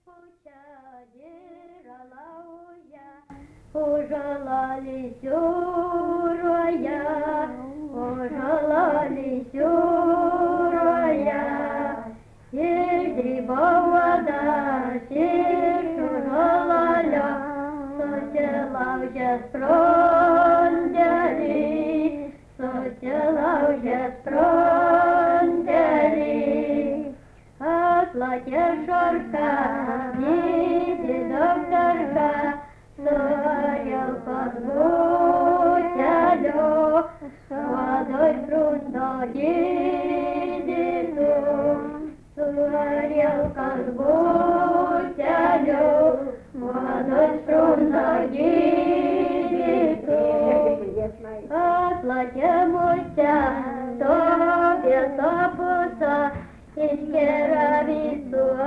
Ужала лисюроя, ужала лисюроя, вода, ужала сочела уже спронтери, платье шорка, иди докторка, стоял под гутялю, водой трудно едину, стоял под гутялю, водой трудно едину. Платье муся, тобе сапуса, из керавису